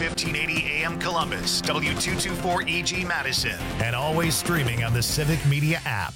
1580 AM Columbus, W224EG Madison, and always streaming on the Civic Media app.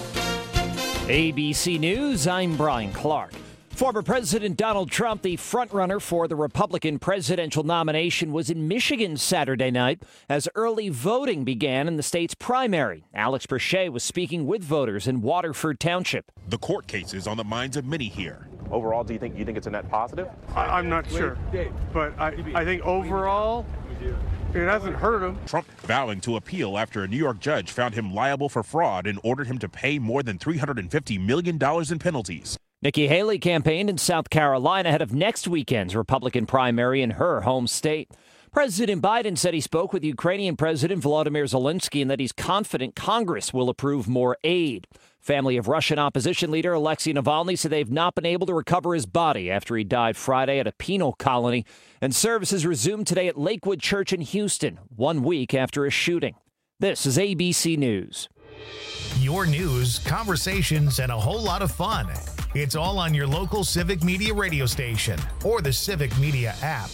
ABC News, I'm Brian Clark. Former President Donald Trump, the frontrunner for the Republican presidential nomination, was in Michigan Saturday night as early voting began in the state's primary. Alex Berchet was speaking with voters in Waterford Township. The court case is on the minds of many here. Overall, do you think it's a net positive? I'm not sure, but I think overall, it hasn't hurt him. Trump vowing to appeal after a New York judge found him liable for fraud and ordered him to pay more than $350 million in penalties. Nikki Haley campaigned in South Carolina ahead of next weekend's Republican primary in her home state. President Biden said he spoke with Ukrainian President Volodymyr Zelensky and that he's confident Congress will approve more aid. Family of Russian opposition leader Alexei Navalny said they've not been able to recover his body after he died Friday at a penal colony. And services resumed today at Lakewood Church in Houston, 1 week after a shooting. This is ABC News. Your news, conversations, and a whole lot of fun. It's all on your local Civic Media radio station or the Civic Media app.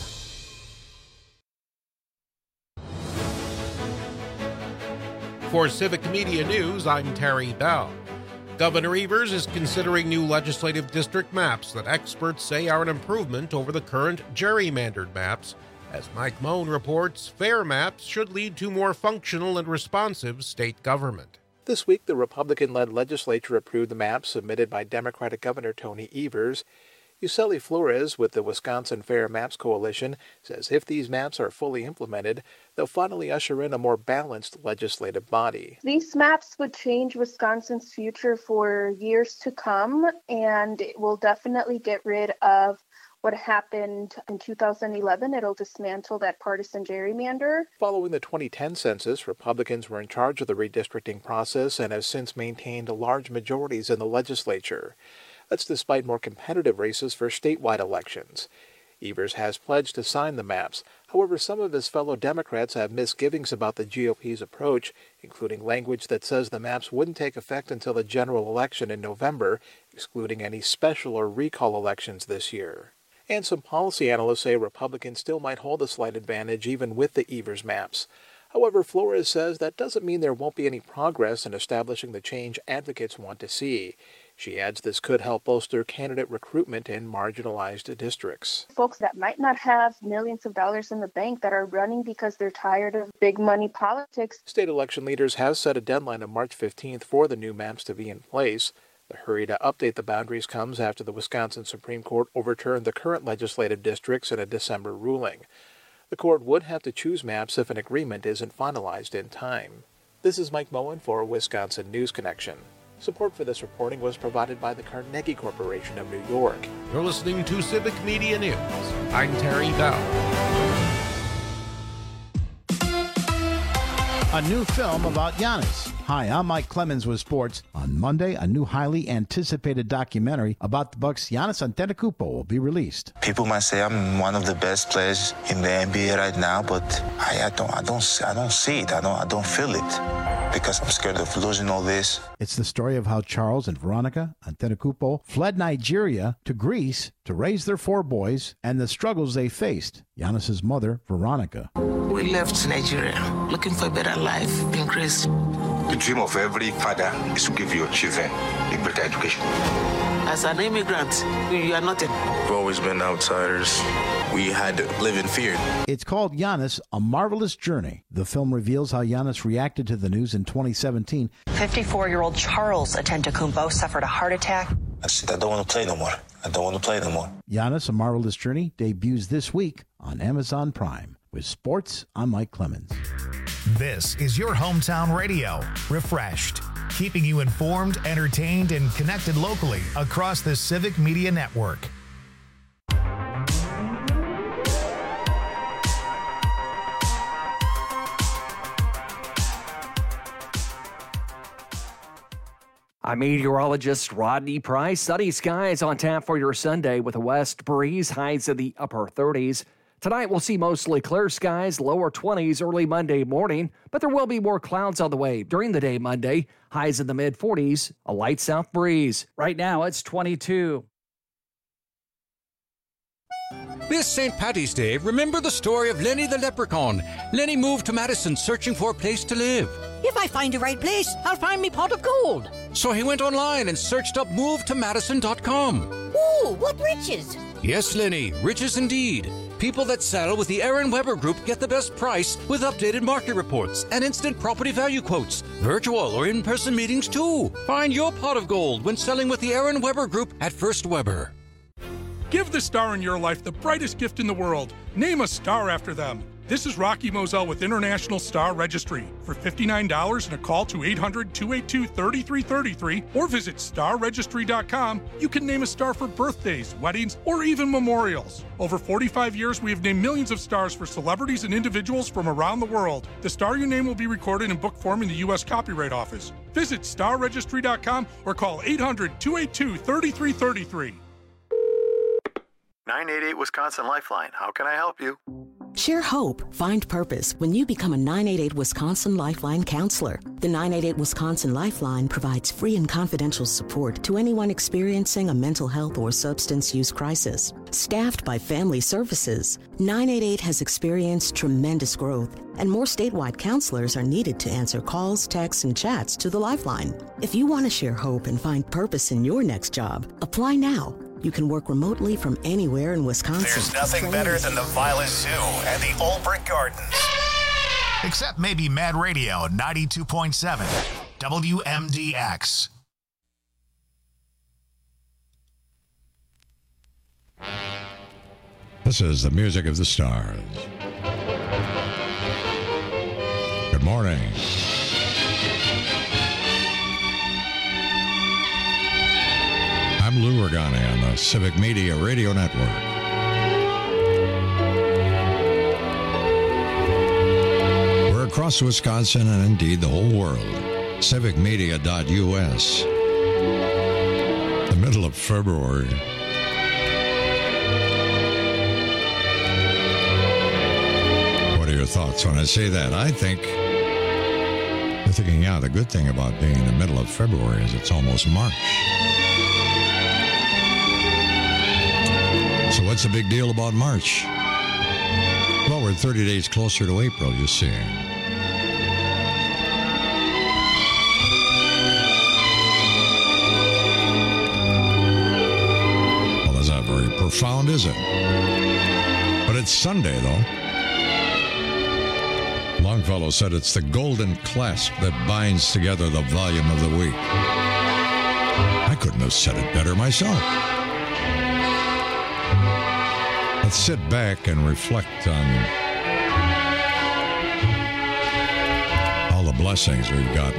For Civic Media News, I'm Terry Bell. Governor Evers is considering new legislative district maps that experts say are an improvement over the current gerrymandered maps. As Mike Moan reports, fair maps should lead to more functional and responsive state government. This week, the Republican-led legislature approved the map submitted by Democratic Governor Tony Evers. Yuseli Flores with the Wisconsin Fair Maps Coalition says if these maps are fully implemented, they'll finally usher in a more balanced legislative body. These maps would change Wisconsin's future for years to come, and it will definitely get rid of what happened in 2011. It'll dismantle that partisan gerrymander. Following the 2010 census, Republicans were in charge of the redistricting process and have since maintained large majorities in the legislature. That's despite more competitive races for statewide elections. Evers has pledged to sign the maps. However, some of his fellow Democrats have misgivings about the GOP's approach, including language that says the maps wouldn't take effect until the general election in November, excluding any special or recall elections this year. And some policy analysts say Republicans still might hold a slight advantage even with the Evers maps. However, Flores says that doesn't mean there won't be any progress in establishing the change advocates want to see. She adds this could help bolster candidate recruitment in marginalized districts. Folks that might not have millions of dollars in the bank that are running because they're tired of big money politics. State election leaders have set a deadline of March 15th for the new maps to be in place. The hurry to update the boundaries comes after the Wisconsin Supreme Court overturned the current legislative districts in a December ruling. The court would have to choose maps if an agreement isn't finalized in time. This is Mike Moen for Wisconsin News Connection. Support for this reporting was provided by the Carnegie Corporation of New York. You're listening to Civic Media News. I'm Terry Bell. A new film about Giannis. Hi, I'm Mike Clemens with sports. On Monday, a new highly anticipated documentary about the Bucks' Giannis Antetokounmpo will be released. People might say I'm one of the best players in the NBA right now, but I don't see it. I don't feel it because I'm scared of losing all this. It's the story of how Charles and Veronica Antetokounmpo fled Nigeria to Greece to raise their 4 boys and the struggles they faced. Giannis's mother, Veronica. We left Nigeria looking for a better life in Greece. The dream of every father is to give your children a better education. As an immigrant, you are nothing. We've always been outsiders. We had to live in fear. It's called Giannis, A Marvelous Journey. The film reveals how Giannis reacted to the news in 2017. 54-year-old Charles Antetokounmpo suffered a heart attack. I said, I don't want to play no more. Giannis, A Marvelous Journey debuts this week on Amazon Prime. With sports, I'm Mike Clemens. This is your hometown radio, refreshed, keeping you informed, entertained, and connected locally across the Civic Media Network. I'm meteorologist Rodney Price. Sunny skies on tap for your Sunday with a west breeze, highs in the upper 30s. Tonight we'll see mostly clear skies, lower 20s early Monday morning, but there will be more clouds on the way during the day Monday, highs in the mid-40s, a light south breeze. Right now it's 22. This St. Paddy's Day, remember the story of Lenny the Leprechaun. Lenny moved to Madison searching for a place to live. If I find the right place, I'll find me pot of gold. So he went online and searched up movetomadison.com. Ooh, what riches! Yes, Lenny, riches indeed. People that saddle with the Aaron Weber Group get the best price with updated market reports and instant property value quotes. Virtual or in-person meetings, too. Find your pot of gold when selling with the Aaron Weber Group at First Weber. Give the star in your life the brightest gift in the world. Name a star after them. This is Rocky Moselle with International Star Registry. For $59 and a call to 800-282-3333 or visit starregistry.com, you can name a star for birthdays, weddings, or even memorials. Over 45 years, we have named millions of stars for celebrities and individuals from around the world. The star you name will be recorded in book form in the U.S. Copyright Office. Visit starregistry.com or call 800-282-3333. 988 Wisconsin Lifeline. How can I help you? Share hope, find purpose when you become a 988 Wisconsin Lifeline counselor. The 988 Wisconsin Lifeline provides free and confidential support to anyone experiencing a mental health or substance use crisis. Staffed by Family Services, 988 has experienced tremendous growth, and more statewide counselors are needed to answer calls, texts, and chats to the Lifeline. If you want to share hope and find purpose in your next job, apply now. You can work remotely from anywhere in Wisconsin. There's nothing better than the Violet Zoo and the Old Brick Gardens. Except maybe Mad Radio 92.7 WMDX. This is the music of the stars. Good morning. I'm Lou Regani on the Civic Media Radio Network. We're across Wisconsin and indeed the whole world. Civicmedia.us. The middle of February. What are your thoughts when I say that? I think you're thinking, yeah, the good thing about being in the middle of February is it's almost March. So what's the big deal about March? Well, we're 30 days closer to April, you see. Well, that's not very profound, is it? But it's Sunday, though. Longfellow said it's the golden clasp that binds together the volume of the week. I couldn't have said it better myself. Let's sit back and reflect on all the blessings we've gotten.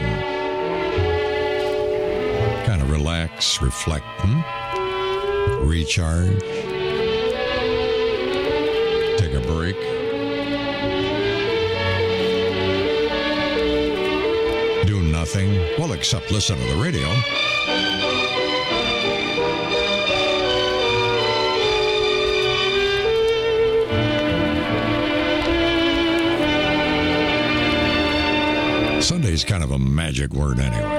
Kind of relax, reflect, recharge, take a break. Do nothing, well, except listen to the radio. Sunday's kind of a magic word anyway.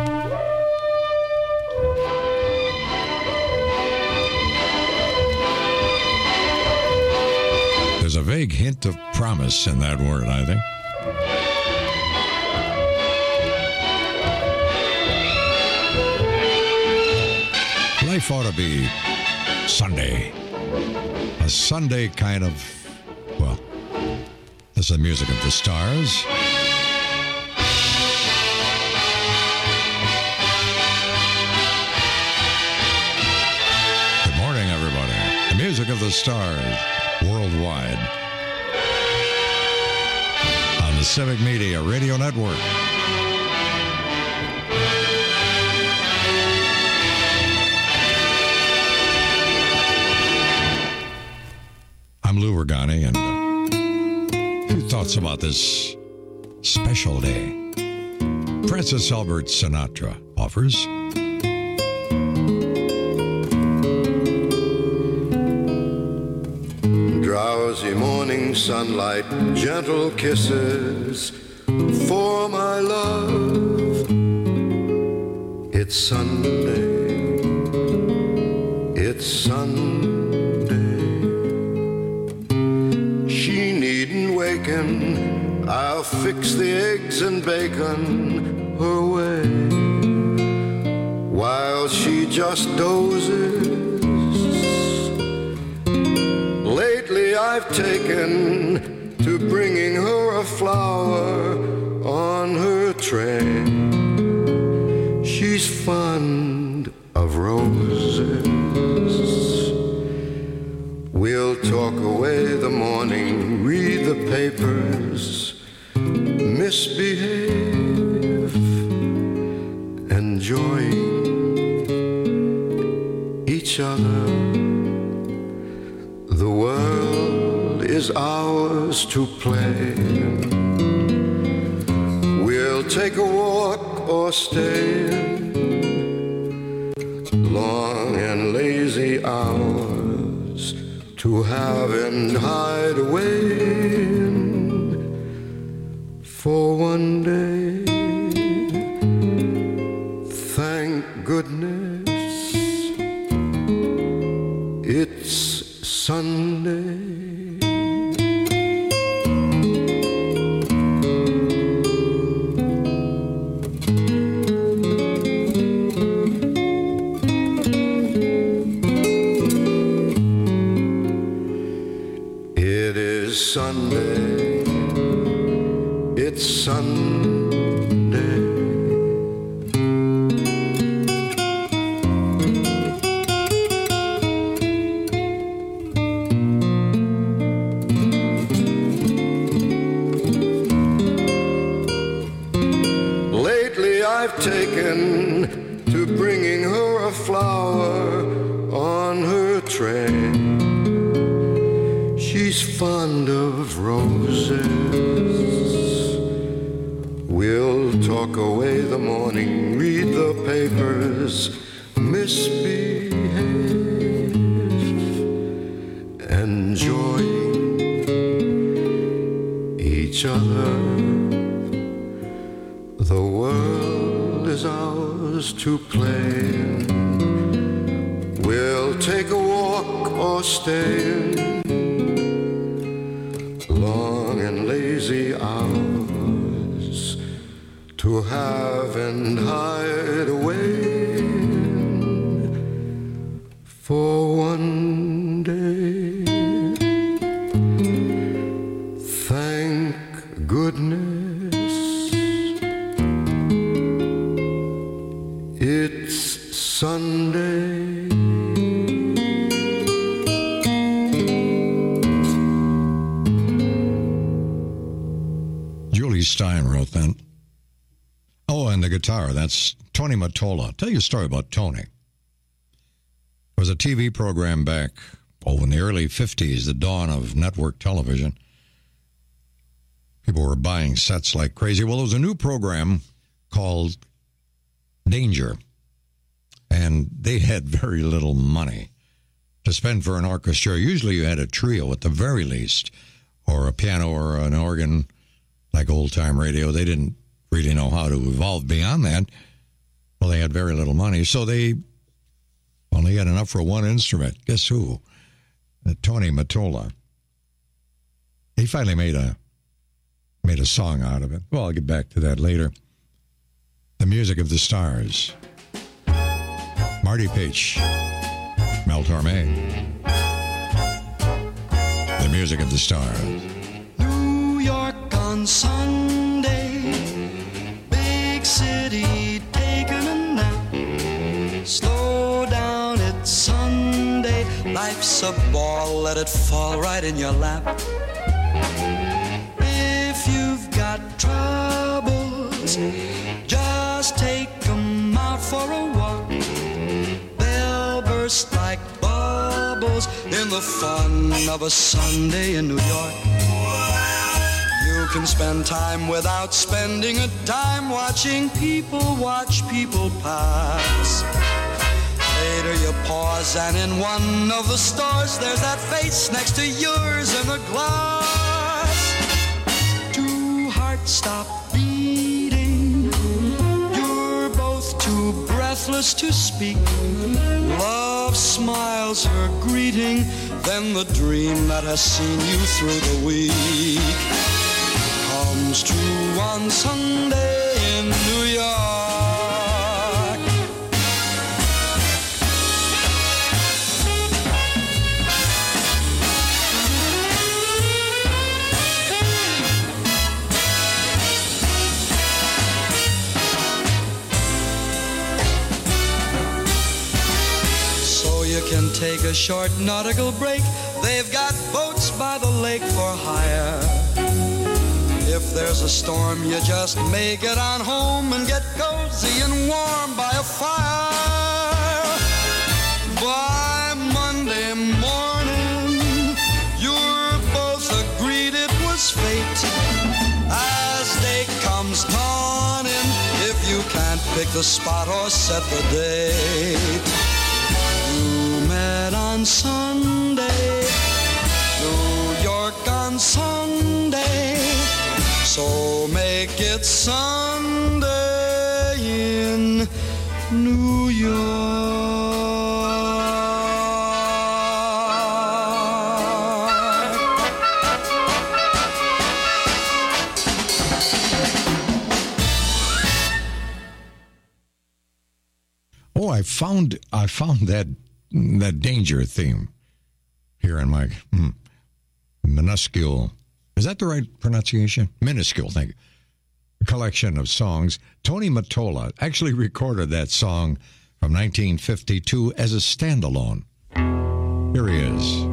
There's a vague hint of promise in that word, I think. Life ought to be Sunday. A Sunday kind of, well, this is the music of the stars. Music of the stars worldwide on the Civic Media Radio Network. I'm Lou Regani, and a few thoughts about this special day. Francis Albert Sinatra offers. Drowsy morning sunlight, gentle kisses for my love. It's Sunday, it's Sunday. waken, I'll fix the eggs and bacon her way, while she just dozes. Lately I've taken to bringing her a flower on her tray. She's fond of roses. We'll talk away the morning, read the papers, misbehave, enjoying each other. The world is ours to play. We'll take a walk or stay, long and lazy hours to have and hide away in for one day. Thank goodness it's Sunday. Sunday, it's Sunday. Lately I've taken to bringing her a flower on her tray. She's fond of roses. We'll talk away the morning, read the papers, misbehave, enjoying each other. The world is ours to play. We'll take a walk or stay, long and lazy hours to have and hide away for one day. Thank goodness it's Sunday. Stein wrote that. Oh, and the guitar, that's Tony Mottola. I'll tell you a story about Tony. There was a TV program back, in the early 50s, the dawn of network television. People were buying sets like crazy. Well, there was a new program called Danger, and they had very little money to spend for an orchestra. Usually you had a trio at the very least, or a piano or an organ, like old-time radio. They didn't really know how to evolve beyond that. Well, they had very little money, so they only had enough for one instrument. Guess who? Tony Mottola. He finally made a song out of it. Well, I'll get back to that later. The Music of the Stars. Marty Paich. Mel Torme. The Music of the Stars. New York on Sunday, big city taking a nap. Slow down, it's Sunday. Life's a ball, let it fall right in your lap. If you've got troubles, just take them out for a walk. They'll burst like bubbles in the fun of a Sunday in New York. You can spend time without spending a dime, watching people watch people pass. Later you pause and in one of the stores there's that face next to yours in the glass. Two hearts stop beating, you're both too breathless to speak. Love smiles her greeting, then the dream that has seen you through the week. comes true one Sunday in New York. You can take a short nautical break. They've got boats by the lake for hire. If there's a storm, you just make it on home and get cozy and warm by a fire. By Monday morning, you're both agreed it was fate. As day comes dawning, if you can't pick the spot or set the date, on Sunday, New York on Sunday, so make it Sunday in New York. Oh, I found that Danger theme here in my minuscule, is that the right pronunciation? Minuscule, thank you. A collection of songs. Tony Mottola actually recorded that song from 1952 as a standalone. Here he is.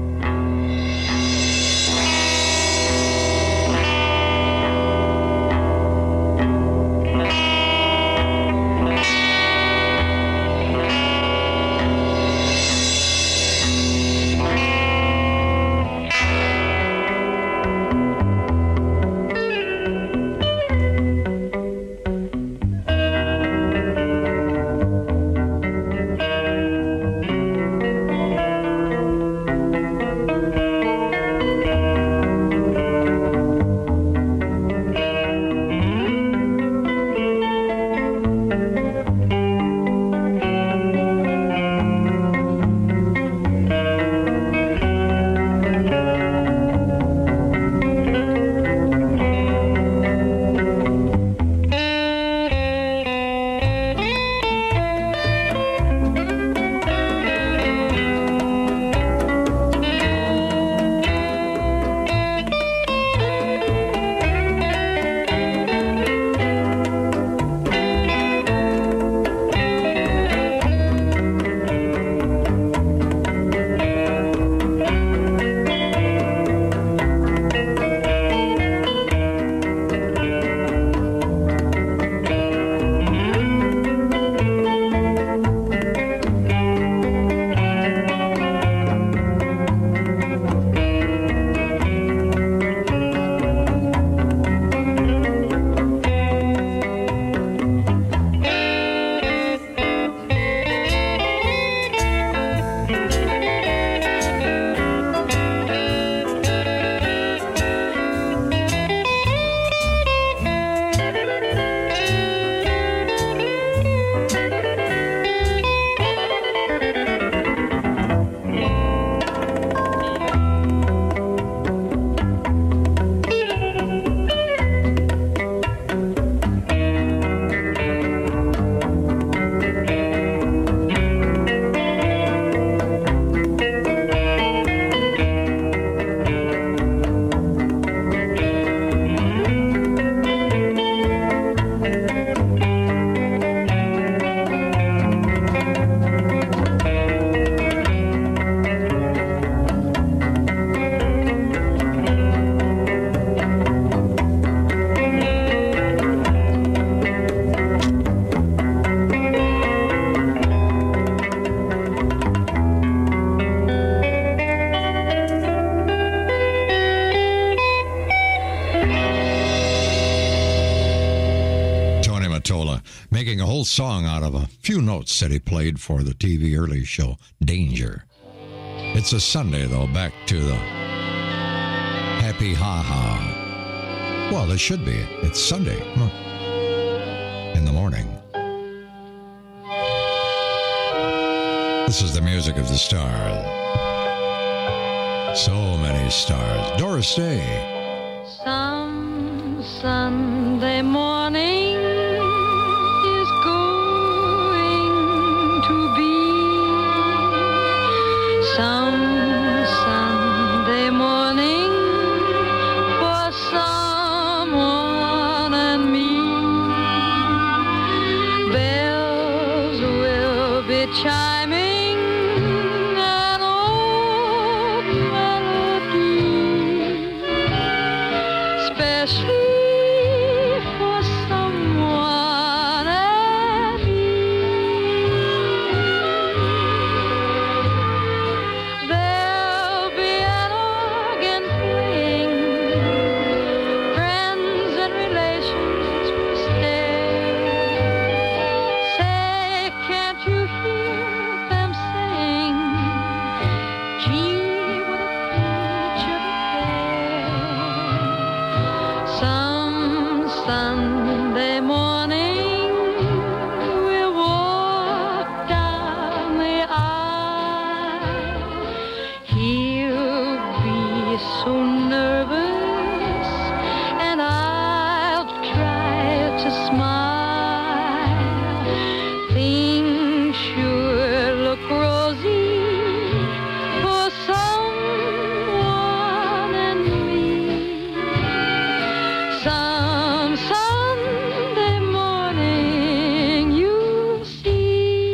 Making a whole song out of a few notes that he played for the TV early show, Danger. It's a Sunday, though, back to the happy ha-ha. Well, it should be. It's Sunday. In the morning. This is the music of the stars. So many stars. Doris Day. Some Sunday morning is going to be some Sunday morning for someone and me. Bells will be chiming an old melody, especially for someone and me. There'll be an organ playing, friends and relations will stay. Say, can't you hear them sing? Gee, what a peach of a day. Some Sunday morning we'll walk down the aisle. He'll be so nervous and I'll try to smile. Things sure look rosy for someone and me. Some Sunday morning you'll see.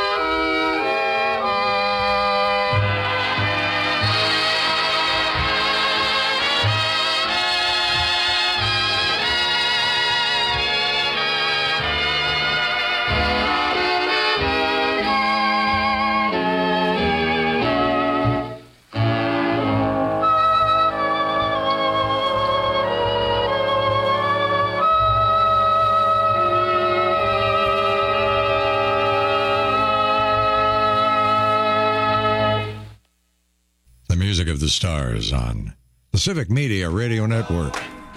The music of the stars on the Civic Media Radio Network.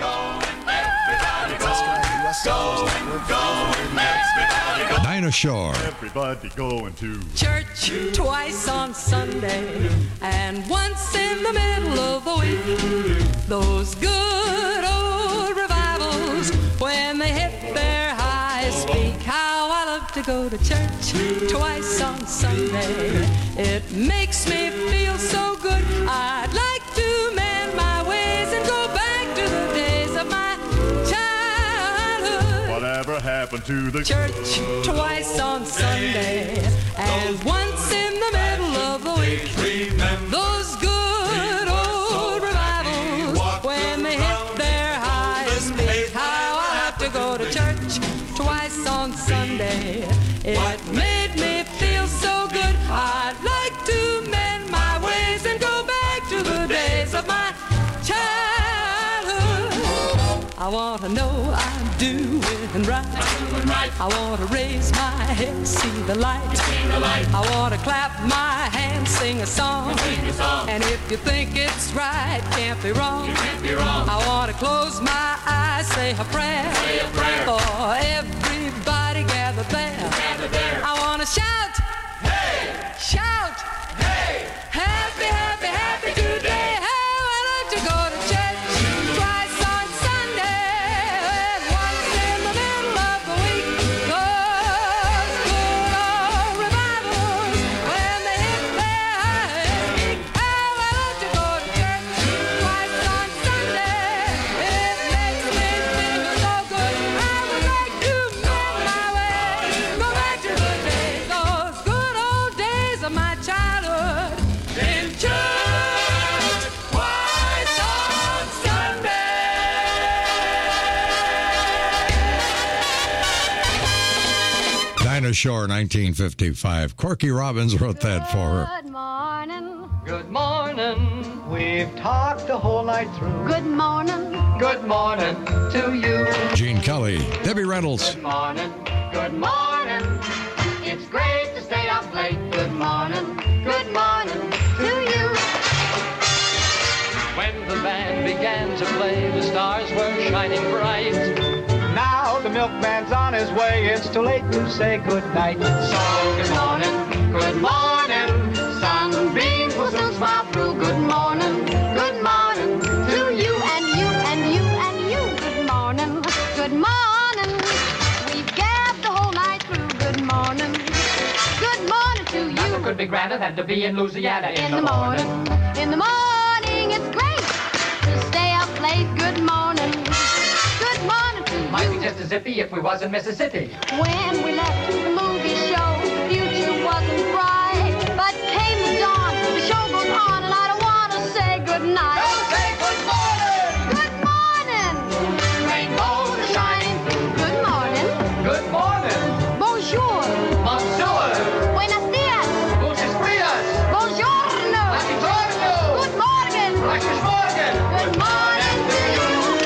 Dinah Shore. Everybody going to church twice on Sunday and once in the middle of the week. Those good old revivals when they hit their highest peak. How I love to go to church twice on Sunday. It makes me feel so good. I'd like to mend my ways and go back to the days of my childhood. whatever happened to the church twice on Sunday and once in the middle of the week. Those good old revivals when they hit their highest peak. How I have to go to church twice on Sunday. It made me feel so good. I'd like to mend my ways and go back to the days of my childhood. I want to know I'm doing right. I want to raise my head, see the light. I want to clap my hands, sing a song. And if you think it's right, can't be wrong. I want to close my eyes, say a prayer. For everybody gathered there. I want to shout, hey, shout, hey, happy, happy, happy today. How I like to go to church twice on Sunday and once in the middle of the week. Those good old revivals when they hit their highest peak. How I like to go to church twice on Sunday. It makes me feel so good. I would like to mend my way, go back to the days, those good old days of my childhood. In church twice on Sunday. Dinah Shore, 1955. Corky Robbins wrote that for her. Good morning. Good morning. We've talked the whole night through. Good morning. Good morning to you. Gene Kelly, Debbie Reynolds. Good morning. Good morning. It's great to stay up late. Good morning. Good morning to you. When the band began to play, the stars were shining bright. Now the milkman's on his way. It's too late to say good night. So good morning. Good morning. Sunbeams will soon smile through. Good morning. Good morning to you. And you and you and you. Good morning. be grander than to be in Louisiana In the morning. In the morning, it's great to stay up late. Good morning. Good morning to you. Might be just as zippy if we was in Mississippi. When we left the movie show, the future wasn't bright. But came the dawn, the show goes on, and I don't want to say goodnight. Don't say good morning! Good morning! Rainbows are shining. Good morning. Good morning! Bonjour. Bonjour! Buenos dias. Gutes dias! Buongiorno. Buongiorno! Good morning. Gleiches Morgen! Good morning to you.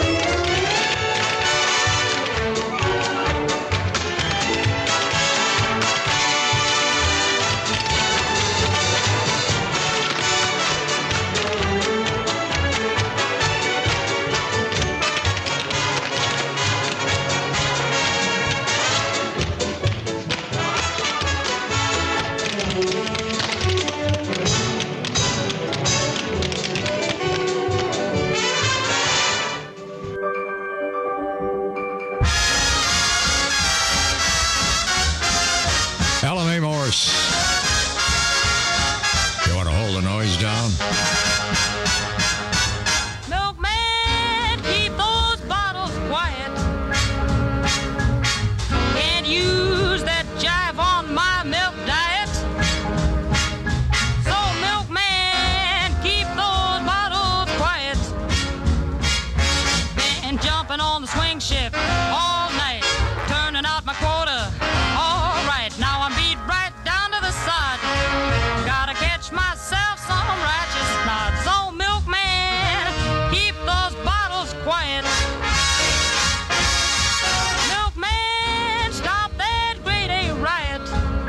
Ella Mae Morris. You want to hold the noise down? Milkman, keep those bottles quiet. Can't use that jive on my milk diet. So, milkman, keep those bottles quiet. Been jumping on the swing shift all night, turning out my quota. All right, now I'm beat right down to the sod. Gotta catch myself some righteous nod. So, milkman, keep those bottles quiet. Milkman, stop that grade A riot.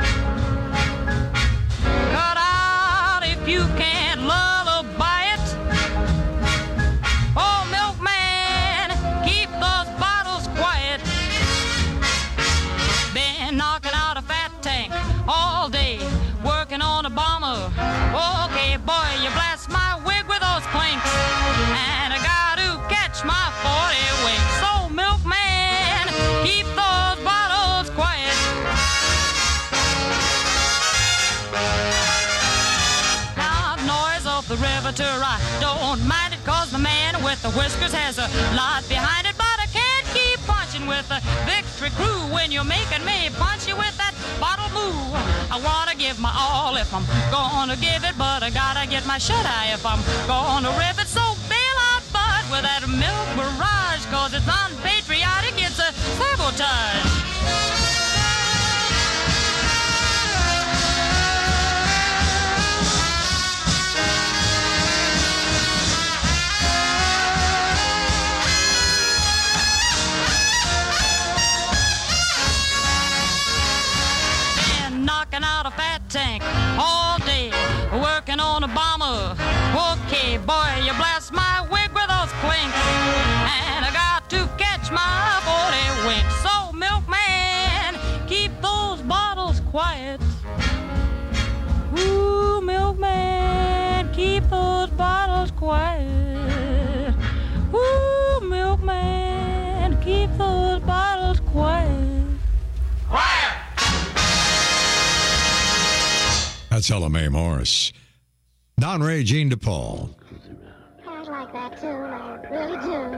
Cut out if you can't lullaby it. Oh, milkman, keep those bottles quiet. Been knocking out a fat tank all day, working on a bomber. Okay, boy, you blast my wig with those clinks, and I got to catch my 40 winks. So, milkman, keep those bottles quiet. Now, noise of the riveter, I don't mind it, cause the man with the whiskers has a lot behind it, but I can't keep punching with the victory crew when you're making me punch you with that bottle move. I wanna give my all if I'm gonna give it, but I gotta get my shut-eye if I'm gonna rip it. So bail out, bud, with that milk barrage, cause it's unpatriotic, it's a sabotage. Knocking out a fat tank all day, working on a bomber. Okay, boy, you blast my wig with those clinks, and I got to catch my 40 winks. So, milkman, keep those bottles quiet. Ooh, milkman, keep those bottles quiet. Ooh, milkman, keep those bottles quiet. Quiet! That's Ella Mae Morris. Don Ray, Jean DePaul. I like that too, I really do.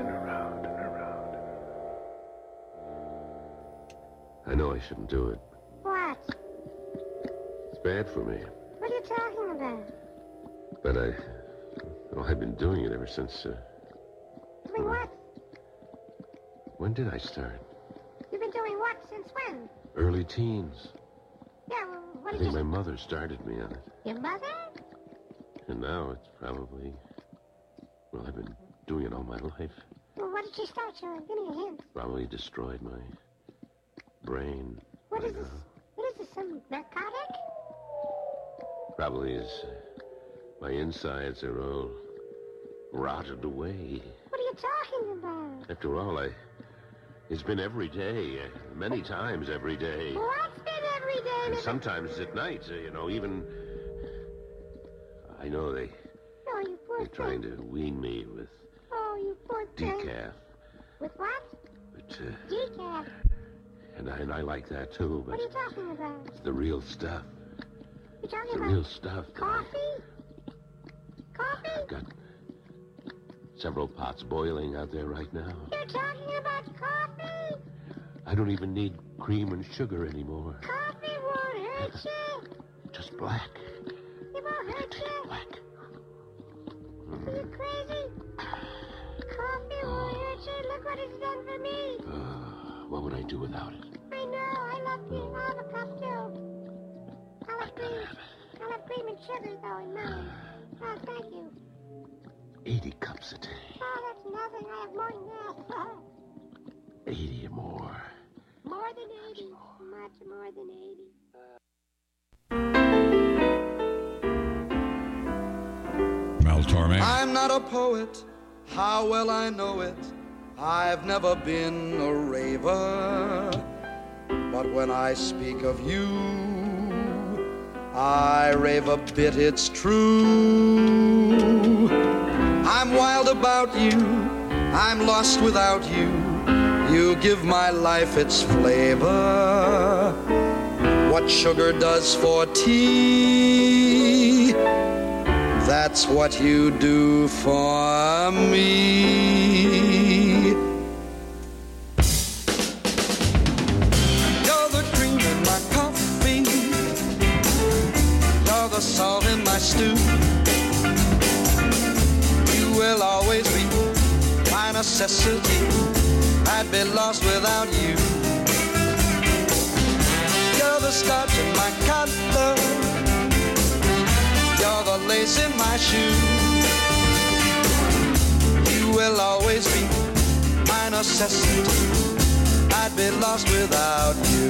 I know I shouldn't do it. What? It's bad for me. What are you talking about? But I've been doing it ever since, Doing what? When did I start? You've been doing what since when? Early teens. Yeah, well, what I did think you... my mother started me on it. Your mother? And now it's probably... Well, I've been doing it all my life. Well, what did you start doing? Give me a hint. Probably destroyed my brain. What is this? What is this, some narcotic? Probably is... my insides are all rotted away. What are you talking about? After all, it's been every day, many times every day. What's been every day? And sometimes at night, even... I know they're trying to wean me with Oh, you poor thing. decaf. With what? But, Decaf. and I like that too, but What are you talking about? it's the real stuff. You're talking It's the about real stuff. coffee? Coffee? I've got several pots boiling out there right now. You're talking about coffee? I don't even need cream and sugar anymore. Coffee won't hurt you. Just black. It won't hurt you. Black. Are you crazy? Coffee won't hurt you. Look what it's done for me. What would I do without it? I know. I love being on a cup too. I love cream and sugar though in mine. Oh, thank you. 80 cups a day. Oh, that's nothing. I have more than that. 80 or more. More than 80. Much more than 80. Mel Torme. I'm not a poet, how well I know it. I've never been a raver. But when I speak of you, I rave a bit, it's true. I'm wild about you, I'm lost without you. You give my life its flavor. What sugar does for tea, that's what you do for me. You're the cream in my coffee. You're the salt in my stew. You will always be my necessity. I'd be lost without you. You're the starch in my collar. You're the lace in my shoe. You will always be my necessity. I'd be lost without you.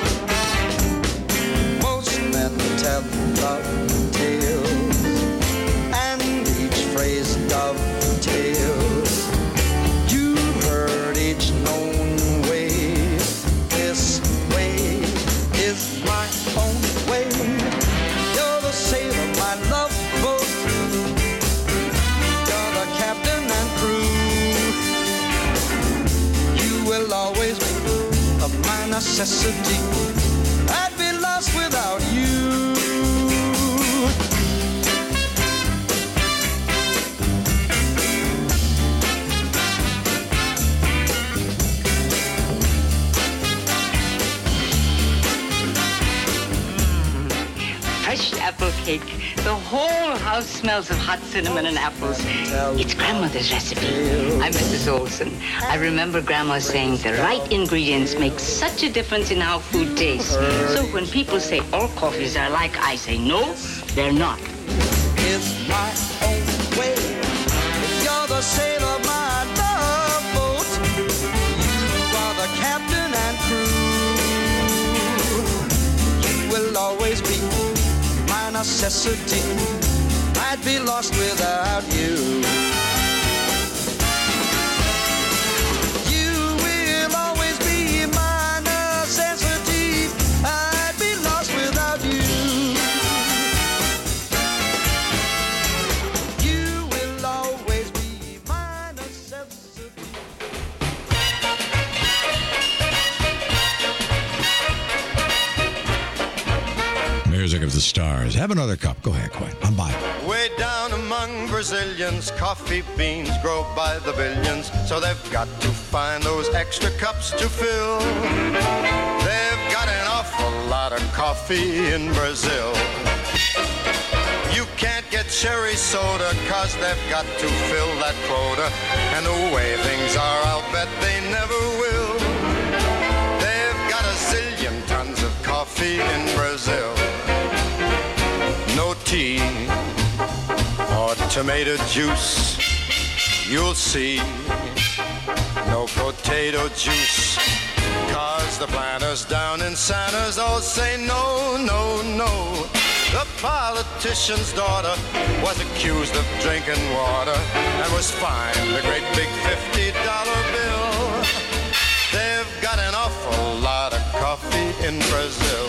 Most men tell love tales, and each phrase dovetails. You've heard each known way. This way is my own way. You're the sailor, my love boat. You're the captain and crew. You will always be of my necessity. I'd be lost without you. Fresh apple cake. The whole house smells of hot cinnamon and apples. It's Grandmother's recipe. I'm Mrs. Olson. I remember Grandma saying the right ingredients make such a difference in how food tastes. So when people say all coffees are alike, I say no, they're not. It's my own way. You're the sailor, my love boat. You are the captain and crew. You will always be my necessity. I'd be lost without you. You will always be my necessity. I'd be lost without you. You will always be my necessity. Music of the Stars. Have another cup. Go ahead, Quinn. I'm buying. Way down among Brazilians, coffee beans grow by the billions, so they've got to find those extra cups to fill. They've got an awful lot of coffee in Brazil. You can't get cherry soda, 'cause they've got to fill that quota. And the way things are, I'll bet they never will. They've got a zillion tons of coffee in Brazil. No tea or tomato juice, you'll see. No potato juice, 'cause the planters down in Santa's all say no, no, no. The politician's daughter was accused of drinking water and was fined a great big $50 bill. They've got an awful lot of coffee in Brazil.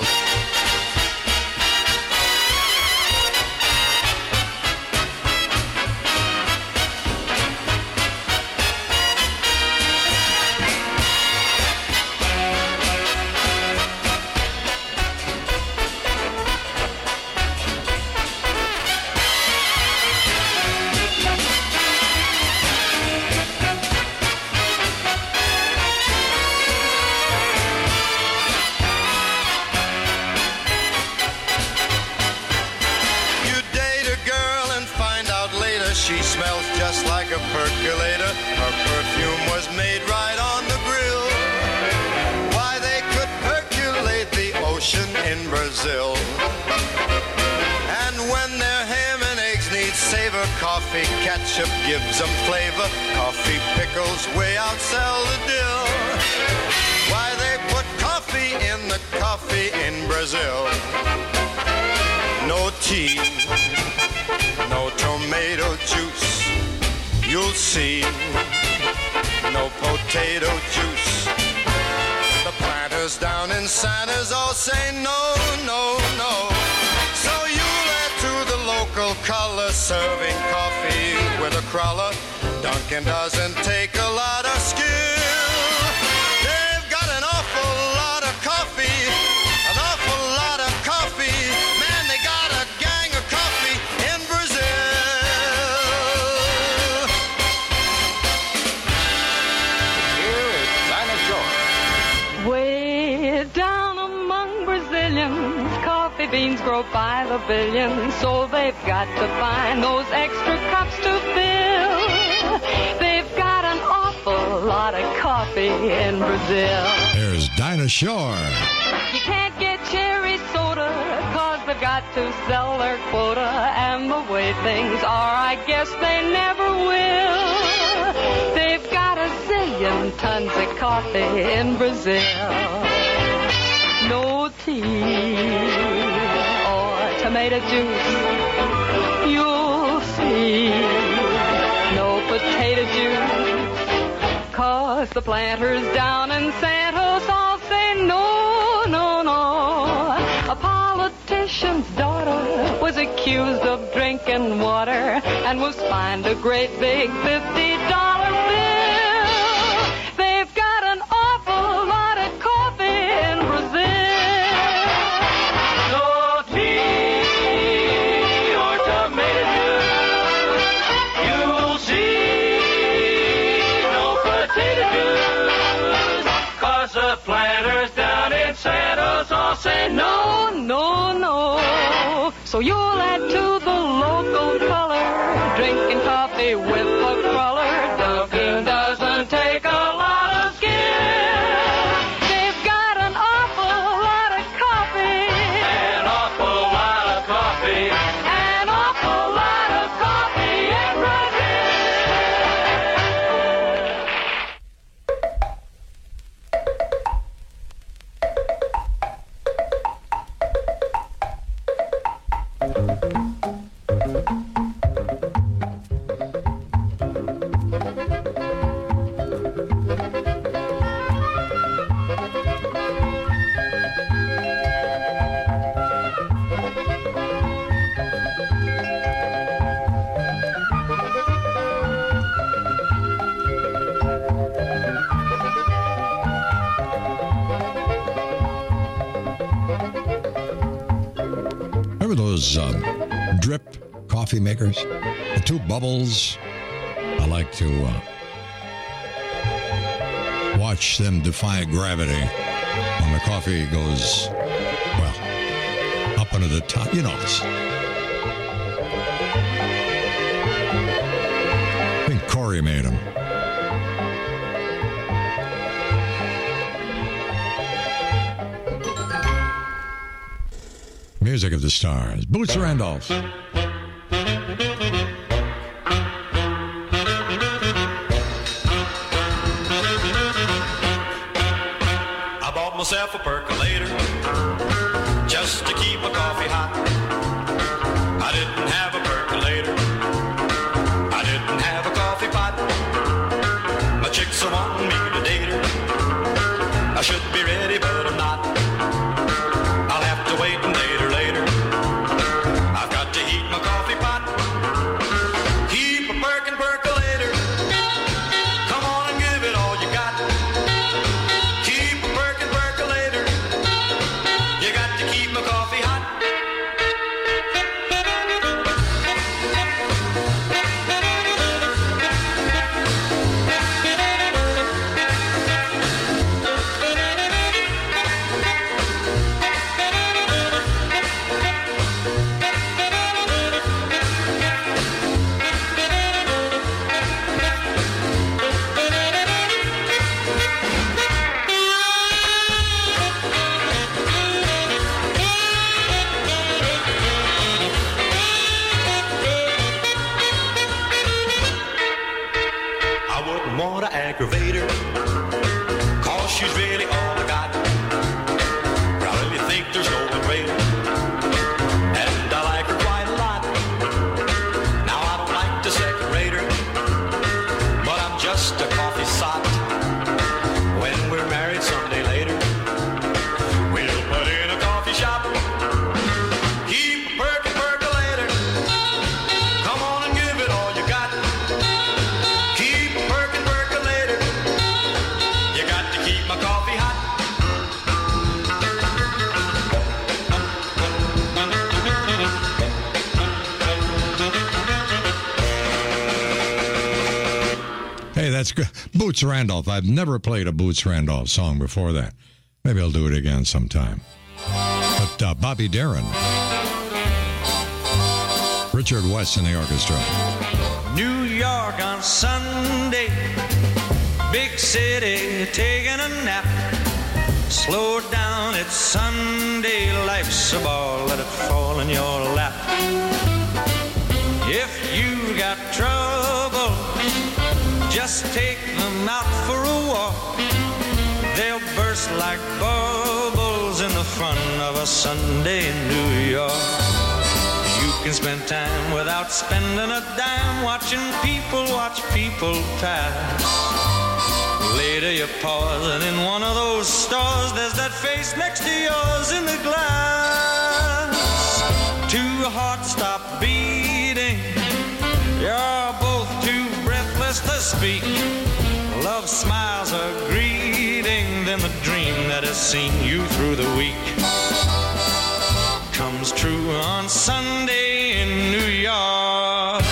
Brazil. And when their ham and eggs need savor, coffee ketchup gives them flavor. Coffee pickles way outsell the dill. Why, they put coffee in the coffee in Brazil. No tea, no tomato juice, you'll see. No potato juice. The planters down in Santa's all say no, no, no. So you'll add to the local color, serving coffee with a crawler. Dunkin' doesn't take a lot of skill. They've got an awful lot of coffee, an awful lot of coffee. Man, they got a gang of coffee in Brazil. Way down among Brazilians, coffee beans grow by the billions, so they've got to find those extra cups to fill. They've got an awful lot of coffee in Brazil. There's Dinah Shore. You can't get cherry soda, cause they've got to sell their quota, and the way things are, I guess they never will. They've got a zillion tons of coffee in Brazil. No tea or tomato juice, you'll see. No potato juice, cause the planters down in Santos all say no, no, no. A politician's daughter was accused of drinking water and was fined a great big $50 bill. They've got an awful lot of coffee in Brazil. No tea or tomato juice, you'll see. No potato juice, cause the planters down in Santos all say no, no, no. So you'll add to the local color, drinking coffee with a crawler. Dunkin' doesn't take a lot of skill. They've got an awful lot of coffee, an awful lot of coffee, an awful lot of coffee in Brazil. Remember those drip coffee makers? The two bubbles? I like to watch them defy gravity when the coffee goes, well, up into the top. You know this. I think Corey made them. Music of the Stars. Boots Randolph. I bought myself a percolator just to keep my coffee hot. I didn't have a percolator. I didn't have a coffee pot. My chicks are wanting me to date her. I should be ready, but I'm not. I'll have to wait and date her later. I've got to heat my coffee pot. Keep a percolator. Come on and give it all you got. Keep a percolator. You got to keep my coffee hot. that's good. Boots Randolph. I've never played a Boots Randolph song before that. Maybe I'll do it again sometime. But Bobby Darin. Richard West in the orchestra. New York on Sunday, big city taking a nap. Slow down, it's Sunday, life's a ball, let it fall in your lap. If you got trouble, just take them out for a walk. They'll burst like bubbles in the fun of a Sunday in New York. You can spend time without spending a dime, watching people watch people pass. Later you pause and in one of those stores there's that face next to yours in the glass. Two hearts stop beating, you're both too breathless to speak. Love smiles a greeting, then the dream that has seen you through the week comes true on Sunday in New York.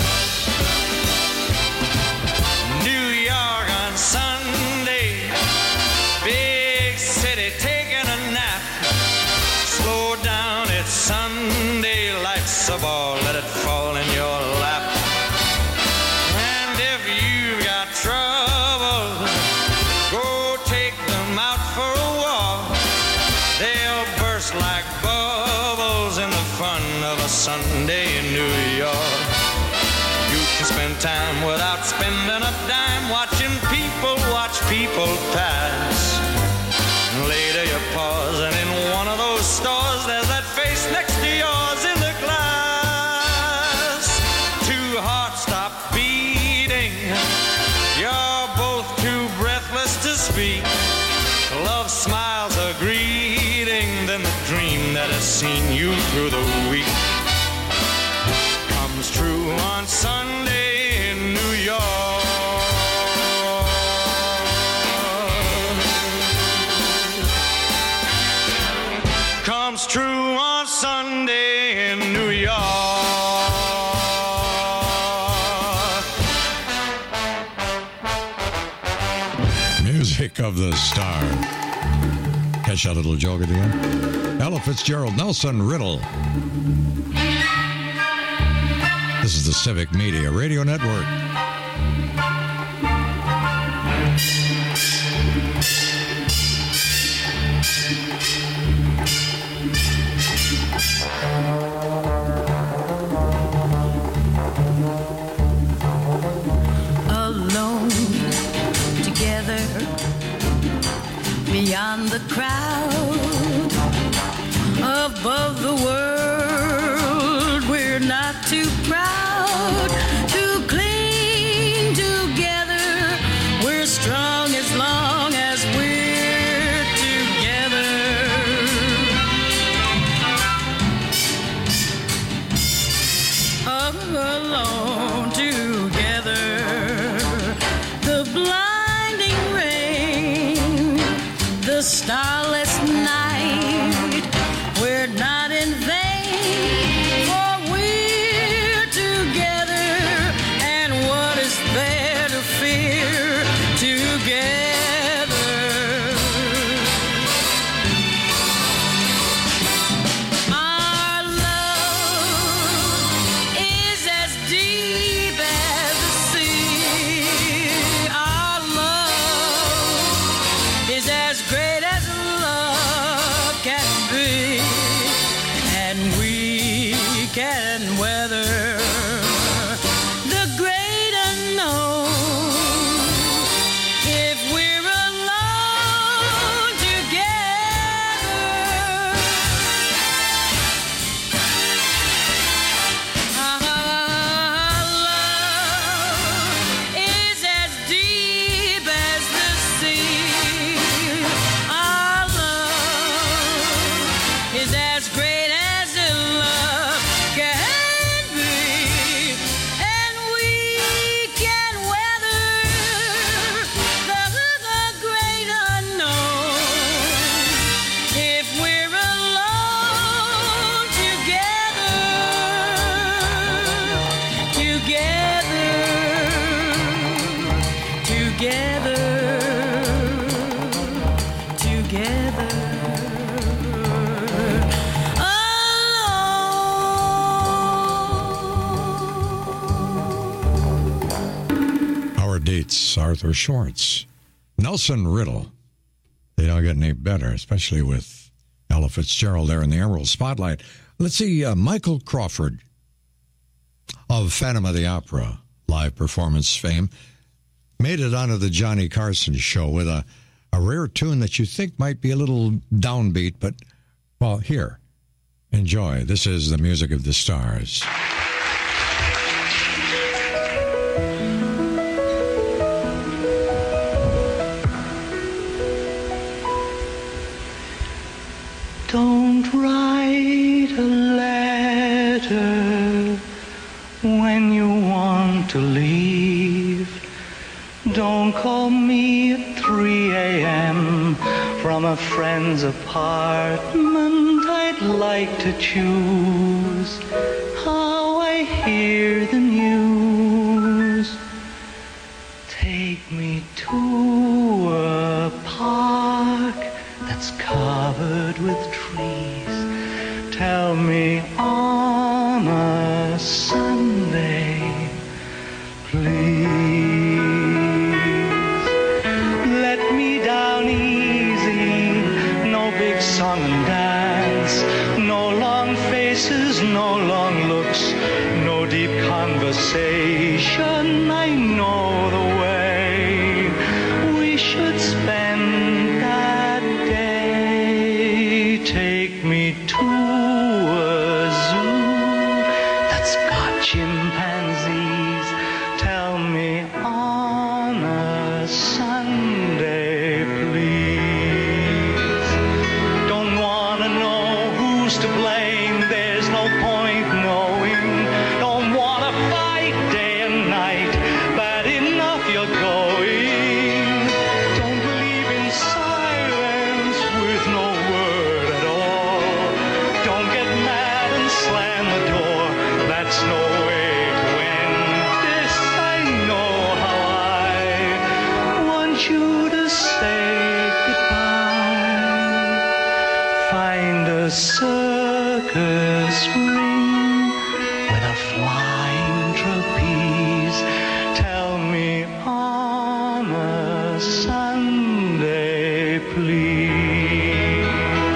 New York on Sunday, big city taking a nap. Slow down, it's Sunday, life's a ball, let it fall in your lap. And if you've got trouble, go take them out for a walk. They'll burst like bubbles in the fun of a Sunday in New York. You can spend time without spending a dime, watching people watch people pass. Later you pause and in one of those stores there's that face next to yours in the glass. Two hearts stop beating, you're both too breathless to speak. Love smiles a greeting, then the dream that has seen you through the week comes true on Sunday in New York. Comes true on Sunday in New York. Music of the star. Catch that little joke at the end? Ella Fitzgerald, Nelson Riddle. This is the Civic Media Radio Network. Alone, together, beyond the crowd, above the world, we're not too proud to cling together. We're strong as long as we're together. Alone together, the blinding rain, the starless night, we're not in vain, for we're together, and what is there to fear together? Our love is as deep as the sea. Our love is as great as That's Arthur Schwartz. Nelson Riddle. They don't get any better, especially with Ella Fitzgerald there in the Emerald Spotlight. Let's see, Michael Crawford of Phantom of the Opera live performance fame made it onto the Johnny Carson show with a rare tune that you think might be a little downbeat, but, well, here, enjoy. This is the music of the stars. Don't write a letter when you want to leave. Don't call me at 3 a.m. from a friend's apartment. I'd like to choose how I hear the news. Take me to a park that's covered with trees. Tell me on a Sunday, please. Let me down easy, no big song and dance, no long faces, no long looks, no deep conversation. I know the way we should spend that day. Take me to a zoo that's got chimpanzees. Tell me on a Sunday, please. Don't wanna know who's to blame, there's no point knowing. Don't wanna fight day and night, bad enough you're going. Don't believe in silence with no word at all. Don't get mad and slam the door, that's no way to end this. I know how I want you to say goodbye. Find a circus ring with a flying trapeze. Tell me on a Sunday, please.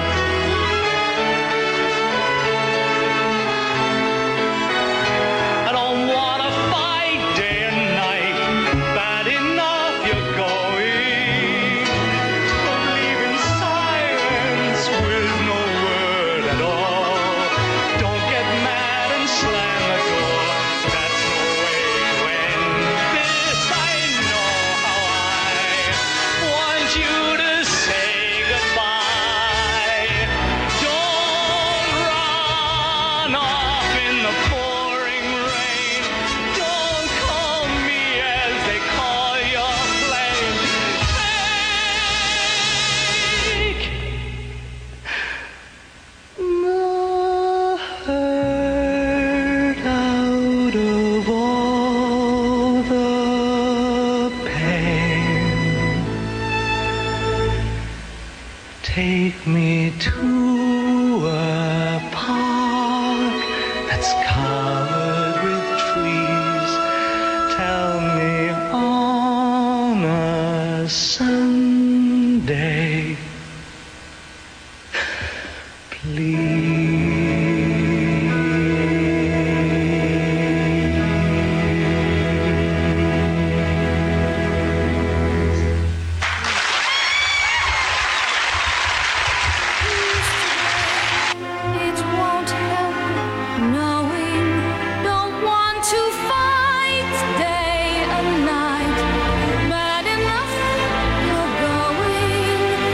I don't wanna fight day and night, bad enough you're going. Don't believe in silence with no word at all. Don't get mad and slam the door, that's no way to end this. I know how I want you to say goodbye. Don't run off in the pouring rain. Don't call me as they call your plane. Take the hurt out of all the pain. Take me to a park that's covered with trees. Tell me on a Sunday, It won't help knowing, don't want to fight day and night. Bad enough you're going.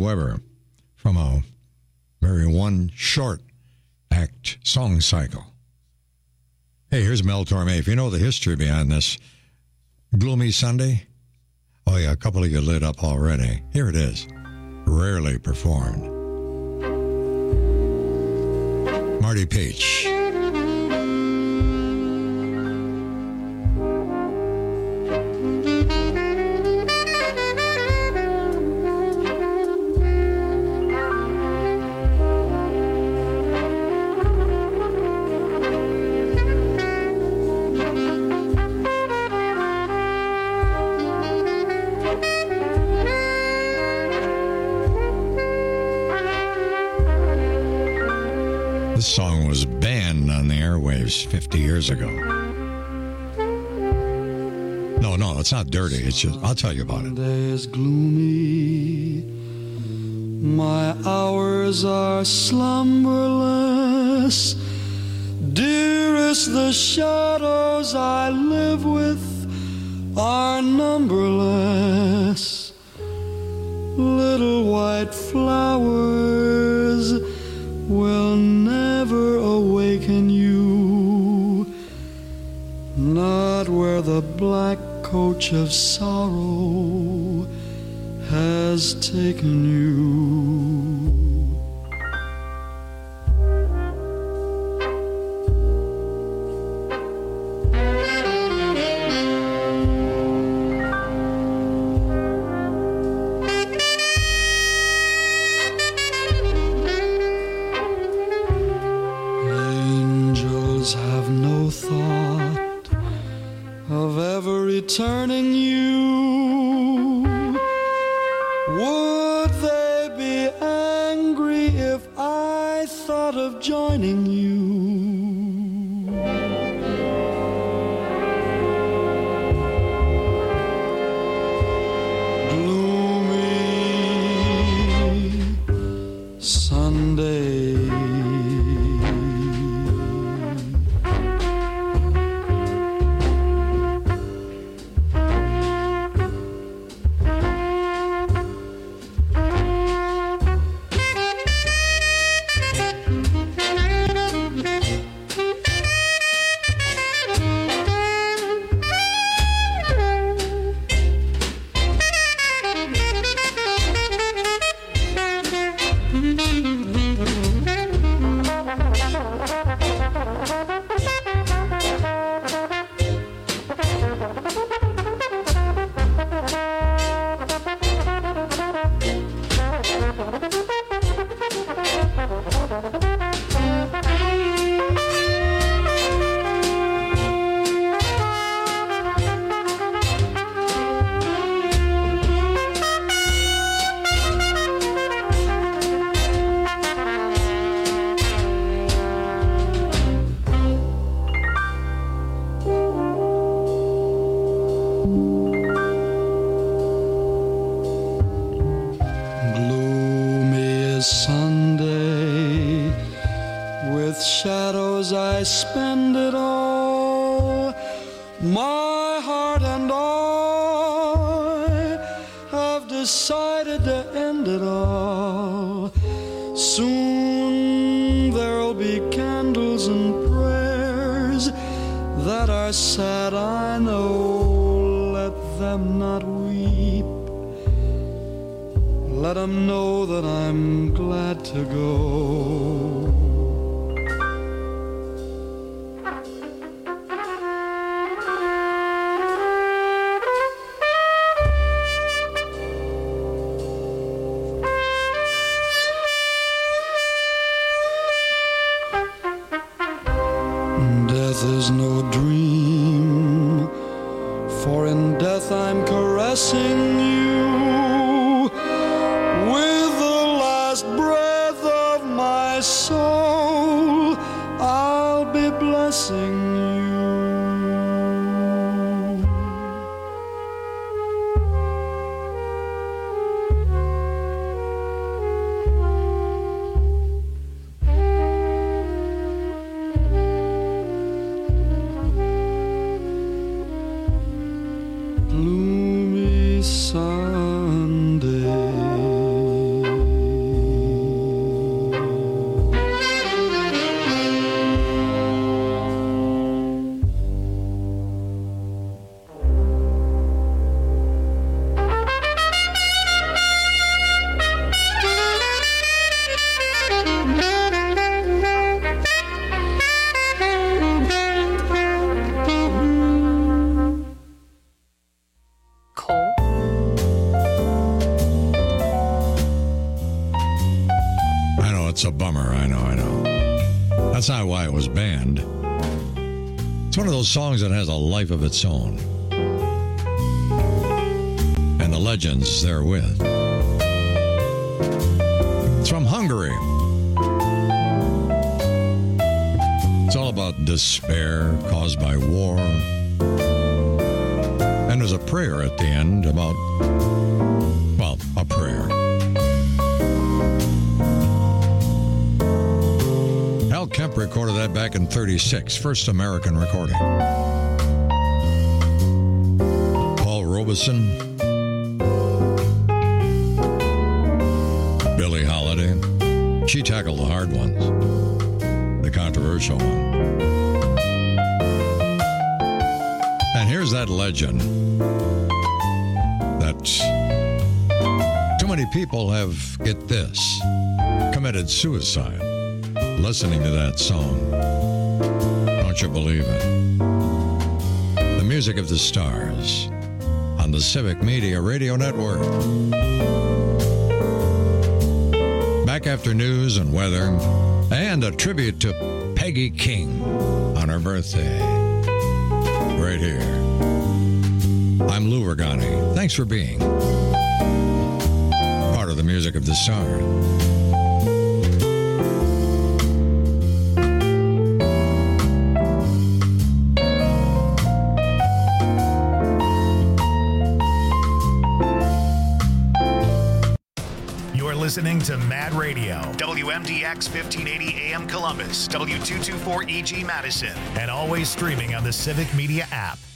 Weber from a very one short act song cycle. Hey, here's Mel Torme. If you know the history behind this, Gloomy Sunday. Oh, yeah, a couple of you lit up already. Here it is. Rarely performed. Marty Peach. This song was banned on the airwaves 50 years ago. No, it's not dirty. It's just, I'll tell you about it. Day is gloomy. My hours are slumberless. Dearest, the shadows I live with are numberless. Little white flowers will never awaken you, not where the black coach of sorrow has taken you. Have no thought of ever returning you. Would they be angry if I thought of joining you? Gloomy Sunday. Sunday, with shadows I spend it all. My heart and I have decided to end it all. Soon there'll be candles and prayers that are sad, I know. Let them not weep. Let 'em know that I'm glad to go. Death is no dream, for in death I'm caressing you. Soul, I'll be blessing Gloomy Sunday. it's a bummer. I know. That's not why it was banned. It's one of those songs that has a life of its own. And the legends therewith. It's from Hungary. It's all about despair caused by war. And there's a prayer at the end about, well, a prayer. Al Kemp recorded that back in 1936, first American recording. Paul Robeson, Billie Holiday. She tackled the hard ones, the controversial one. And here's that legend that too many people have, get this, committed suicide listening to that song. Don't you believe it? The Music of the Stars on the Civic Media Radio Network. Back after news and weather, and a tribute to Peggy King on her birthday. Right here. I'm Lou Ragani. Thanks for being part of the Music of the Stars. Listening to Mad Radio, WMDX 1580 AM Columbus, W224EG Madison, and always streaming on the Civic Media app.